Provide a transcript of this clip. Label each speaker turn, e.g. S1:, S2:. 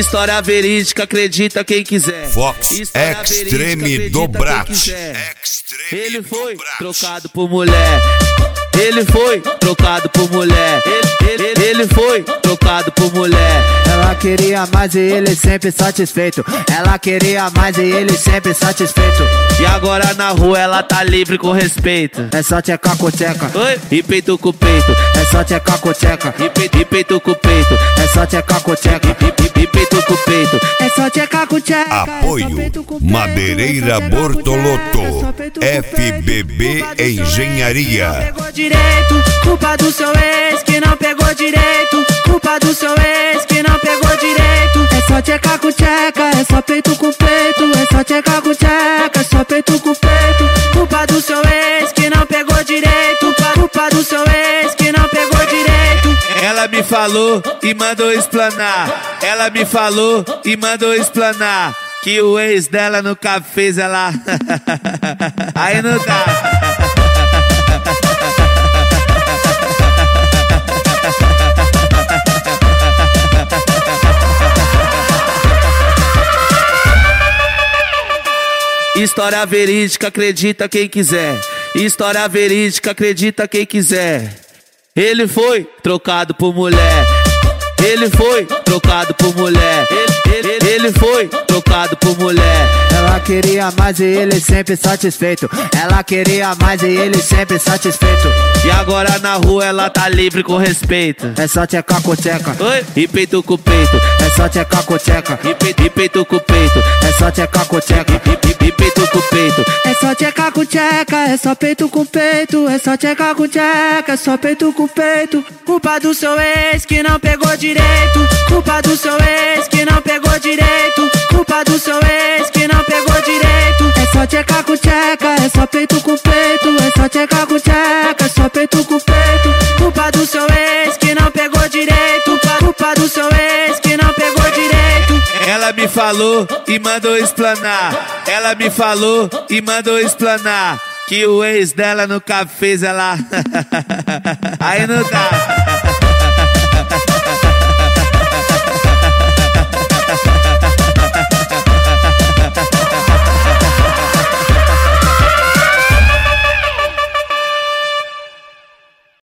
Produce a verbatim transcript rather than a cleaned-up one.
S1: História verídica, acredita quem quiser.
S2: Fox
S1: História
S2: Extreme do Brat.
S1: Ele foi trocado por mulher. Ele foi trocado por mulher. Ele, ele, ele foi trocado por mulher.
S3: Ela queria mais e ele sempre satisfeito. Ela queria mais e ele sempre satisfeito.
S1: E agora na rua ela tá livre com respeito.
S3: É só tchecar com tcheca.
S1: Oi? E peito com peito.
S3: É só tchecar com tcheca.
S1: E peito, e peito com peito.
S3: É só tchecar com tcheca.
S1: E, e, e peito com peito.
S3: É só tchecar com tcheca.
S2: Apoio Madeireira Bortolotto, F B B Engenharia.
S3: Pegou direito, culpa do seu ex que não pegou direito. Culpa do seu ex que não pegou direito. É só tchecar com tcheca, é só peito com peito. É só tchecar com tcheca, é só peito com peito. Culpa do seu ex que não pegou direito. Culpa do seu ex que não pegou direito.
S1: Ela me falou e mandou explanar. Ela me falou e mandou explanar que o ex dela nunca fez ela. Aí não dá. História verídica, acredita quem quiser. História verídica, acredita quem quiser. Ele foi trocado por mulher. Ele foi trocado por mulher. Ele, ele, ele foi trocado por mulher.
S3: Ela queria mais e ele sempre satisfeito. Ela queria mais e ele sempre satisfeito.
S1: E agora na rua ela tá livre com respeito.
S3: É só tchecar com tcheca.
S1: Oi? E peito com peito.
S3: É só tchecar com tcheca.
S1: E peito, e peito com peito.
S3: É só tchecar com tcheca.
S1: E, e, e peito com peito.
S3: É só tchecar com tcheca, é só peito com peito. É só tchecar com tcheca, é só peito com peito. Culpa do seu ex que não pegou direito. Culpa do seu ex que não pegou direito. Culpa do seu ex que não pegou direito. É só tchecar com tcheca, é só peito com peito. É só tchecar com tcheca, é só peito com peito. Culpa do seu ex que não pegou direito. Culpa do seu ex que não pegou direito.
S1: Ela me falou e mandou explanar. Ela me falou e mandou explanar que o ex dela nunca fez ela. Aí não dá.